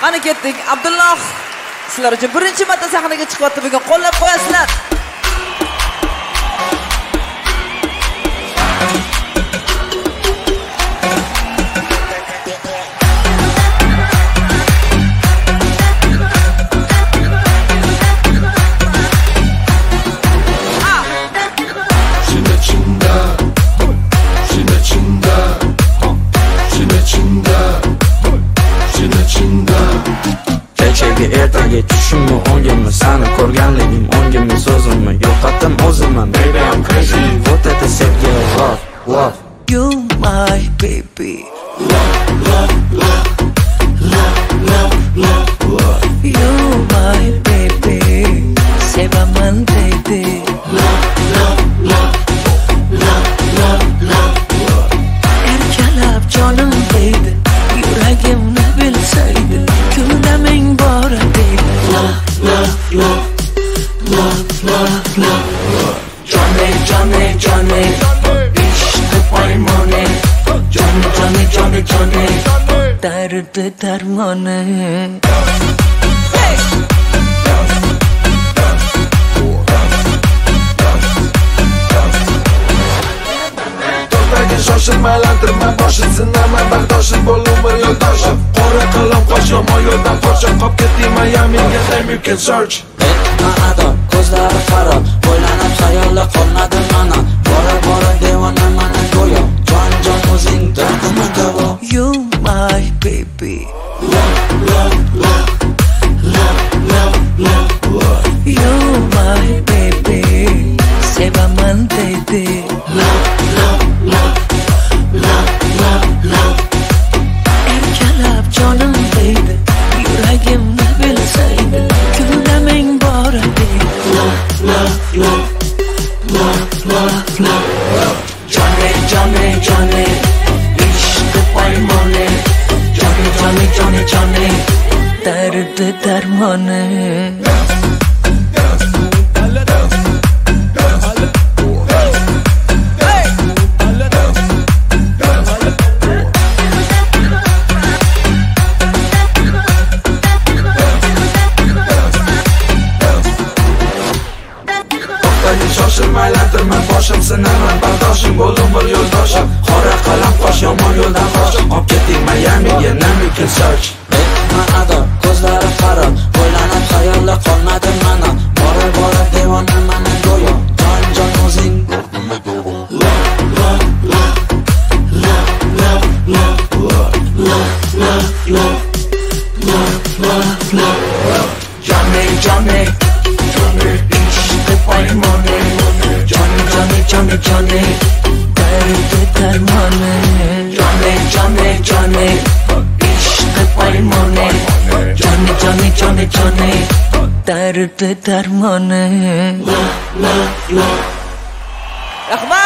Qani ketdik. Abdulloh sizlar uchun birinchi marta sahnaga chiqyapti. Bugun qo'llab qo'yasizlar. Kechagi ertaga tushimmi o'ngimmi seni ko'rganligim o'ngimmi so'zimmi yo'qotdim o'zimni baby I'm crazy вот это sevgi love love you my baby love love love love love love love you my baby sevaman baby love love love love love love erkalab jonim baby yuragimni bilsaydi kunlaming bora baby love love love love love love Johnny Johnny Johnny ishqi paymoni Johnny Johnny Johnny Johnny dard darmoni shoshilmaylantirma boshim sinama bardoshim bo'l umr yo'ldoshim qora qalam qosh yomon yo'ldan qochib qolib ketding Miamiga name you can search ado ko'zlari qaro o'ylanib xayolda qolmadi mana bora bora devona mana go'yo jon jon o'zing dardimni davo you my baby love love love love love love love you my baby sevaman baby love love love love love love erkalab jonim baby yuragimni bilsaydi kunlaming bora baby love love love love love love Johnny Johnny Johnny ishqi paymoni Johnny Johnny Johnny Johnny dard darmoni shoshilmaylantirma boshim sinaman bardoshim bo'l umr yo'ldoshim qora qalam qosh yomon yo'ldan qochib qolib ketding Miamiga name you can search ado ko'zlari qaro o'ylanib xayolda qolmadi mana bora bora devona mana go'yo jon jon o'zing love love love love love love love love love love love Johnny Johnny Johnny ishqi paymoni Johnny Johnny Johnny Johnny dard darmoni Johnny Johnny Johnny ishqi paymoni Johnny Johnny Johnny Johnny dard darmoni love love love Rahmat